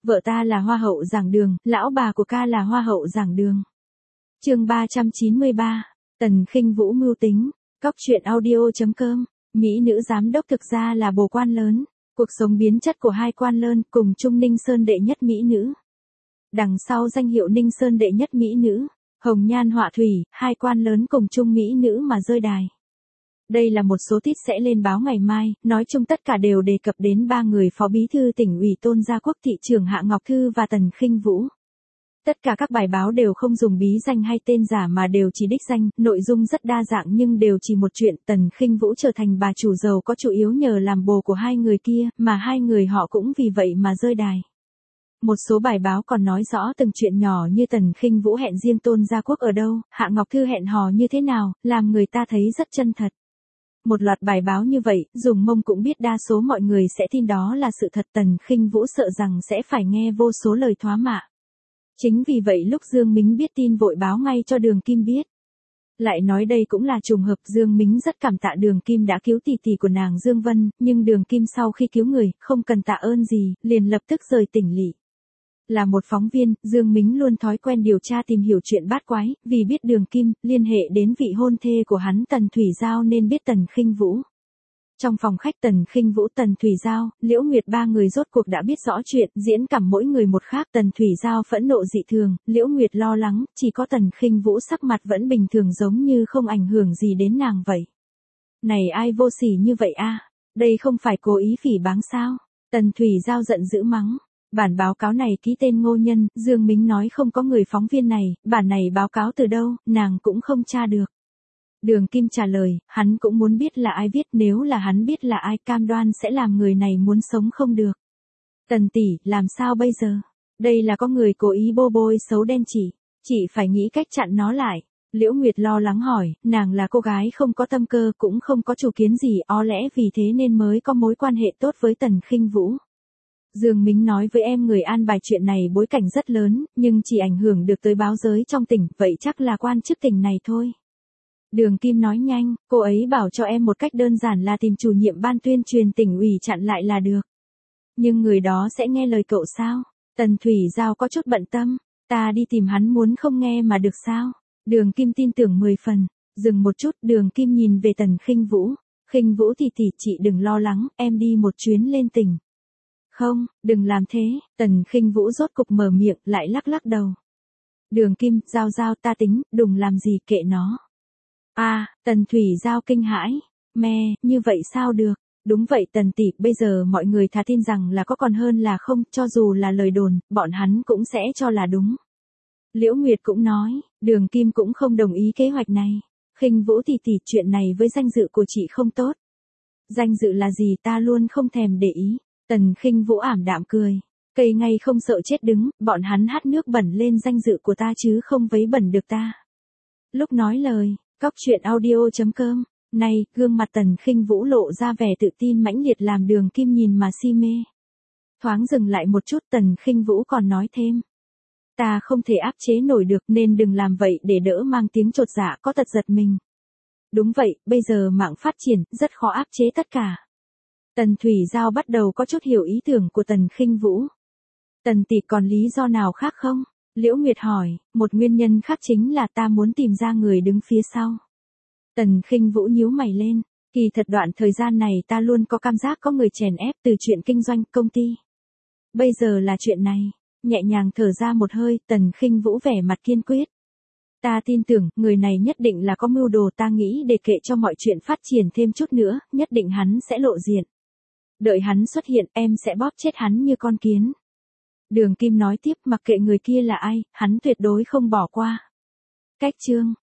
Vợ ta là hoa hậu giảng đường, lão bà của ca là hoa hậu giảng đường. Chương 393, Tần Khinh Vũ mưu tính, Cóc truyện audio.com, mỹ nữ giám đốc thực ra là bồ quan lớn, cuộc sống biến chất của hai quan lớn cùng chung Ninh Sơn đệ nhất mỹ nữ. Đằng sau danh hiệu Ninh Sơn đệ nhất mỹ nữ, hồng nhan họa thủy, hai quan lớn cùng chung mỹ nữ mà rơi đài. Đây là một số tít sẽ lên báo ngày mai, nói chung tất cả đều đề cập đến ba người phó bí thư tỉnh ủy Tôn Gia Quốc, thị trưởng Hạ Ngọc Thư và Tần Khinh Vũ. Tất cả các bài báo đều không dùng bí danh hay tên giả mà đều chỉ đích danh, nội dung rất đa dạng nhưng đều chỉ một chuyện, Tần Khinh Vũ trở thành bà chủ giàu có chủ yếu nhờ làm bồ của hai người kia, mà hai người họ cũng vì vậy mà rơi đài. Một số bài báo còn nói rõ từng chuyện nhỏ như Tần Khinh Vũ hẹn riêng Tôn Gia Quốc ở đâu, Hạ Ngọc Thư hẹn hò như thế nào, làm người ta thấy rất chân thật. Một loạt bài báo như vậy, dùng mông cũng biết đa số mọi người sẽ tin đó là sự thật. Tần Khinh Vũ sợ rằng sẽ phải nghe vô số lời thoá mạ. Chính vì vậy lúc Dương Mính biết tin vội báo ngay cho Đường Kim biết. Lại nói đây cũng là trùng hợp, Dương Mính rất cảm tạ Đường Kim đã cứu tỷ tỷ của nàng Dương Vân, nhưng Đường Kim sau khi cứu người, không cần tạ ơn gì, liền lập tức rời tỉnh lỵ. Là một phóng viên, Dương Mính luôn thói quen điều tra tìm hiểu chuyện bát quái, vì biết Đường Kim liên hệ đến vị hôn thê của hắn Tần Thủy Giao nên biết Tần Khinh Vũ. Trong phòng khách Tần Khinh Vũ, Tần Thủy Giao, Liễu Nguyệt ba người rốt cuộc đã biết rõ chuyện, diễn cảm mỗi người một khác. Tần Thủy Giao phẫn nộ dị thường, Liễu Nguyệt lo lắng, chỉ có Tần Khinh Vũ sắc mặt vẫn bình thường giống như không ảnh hưởng gì đến nàng vậy. Này ai vô sỉ như vậy a? Đây không phải cố ý phỉ báng sao? Tần Thủy Giao giận dữ mắng. Bản báo cáo này ký tên Ngô Nhân, Dương Mính nói không có người phóng viên này, bản này báo cáo từ đâu, nàng cũng không tra được. Đường Kim trả lời, hắn cũng muốn biết là ai viết, nếu là hắn biết là ai cam đoan sẽ làm người này muốn sống không được. Tần tỷ, làm sao bây giờ? Đây là có người cố ý bô bôi xấu đen chị phải nghĩ cách chặn nó lại. Liễu Nguyệt lo lắng hỏi, nàng là cô gái không có tâm cơ cũng không có chủ kiến gì, ó lẽ vì thế nên mới có mối quan hệ tốt với Tần Khinh Vũ. Dương Mính nói với em người an bài chuyện này bối cảnh rất lớn, nhưng chỉ ảnh hưởng được tới báo giới trong tỉnh, vậy chắc là quan chức tỉnh này thôi. Đường Kim nói nhanh, cô ấy bảo cho em một cách đơn giản là tìm chủ nhiệm ban tuyên truyền tỉnh ủy chặn lại là được. Nhưng người đó sẽ nghe lời cậu sao? Tần Thủy Giao có chút bận tâm, ta đi tìm hắn muốn không nghe mà được sao? Đường Kim tin tưởng 10 phần, dừng một chút, Đường Kim nhìn về Tần Khinh Vũ. Khinh Vũ tỷ tỷ, chị đừng lo lắng, em đi một chuyến lên tỉnh. Không, đừng làm thế, Tần Khinh Vũ rốt cục mở miệng, lại lắc lắc đầu. Đường Kim, Giao ta tính, đừng làm gì kệ nó. Tần Thủy Giao kinh hãi, như vậy sao được? Đúng vậy Tần tỷ, bây giờ mọi người thà tin rằng là có còn hơn là không, cho dù là lời đồn, bọn hắn cũng sẽ cho là đúng. Liễu Nguyệt cũng nói, Đường Kim cũng không đồng ý kế hoạch này. Khinh Vũ tỷ tỷ, chuyện này với danh dự của chị không tốt. Danh dự là gì ta luôn không thèm để ý. Tần Khinh Vũ ảm đạm cười. Cây ngay không sợ chết đứng, bọn hắn hát nước bẩn lên danh dự của ta chứ không vấy bẩn được ta. Lúc nói lời, Cóc truyện audio.com, này, gương mặt Tần Khinh Vũ lộ ra vẻ tự tin mãnh liệt làm Đường Kim nhìn mà si mê. Thoáng dừng lại một chút, Tần Khinh Vũ còn nói thêm. Ta không thể áp chế nổi được nên đừng làm vậy để đỡ mang tiếng chột dạ có tật giật mình. Đúng vậy, bây giờ mạng phát triển, rất khó áp chế tất cả. Tần Thủy Giao bắt đầu có chút hiểu ý tưởng của Tần Khinh Vũ. Tần tỷ còn lý do nào khác không? Liễu Nguyệt hỏi, một nguyên nhân khác chính là ta muốn tìm ra người đứng phía sau. Tần Khinh Vũ nhíu mày lên, kỳ thật đoạn thời gian này ta luôn có cảm giác có người chèn ép từ chuyện kinh doanh công ty. Bây giờ là chuyện này, nhẹ nhàng thở ra một hơi, Tần Khinh Vũ vẻ mặt kiên quyết. Ta tin tưởng, người này nhất định là có mưu đồ, ta nghĩ để kệ cho mọi chuyện phát triển thêm chút nữa, nhất định hắn sẽ lộ diện. Đợi hắn xuất hiện, em sẽ bóp chết hắn như con kiến. Đường Kim nói tiếp, mặc kệ người kia là ai, hắn tuyệt đối không bỏ qua. Cách chương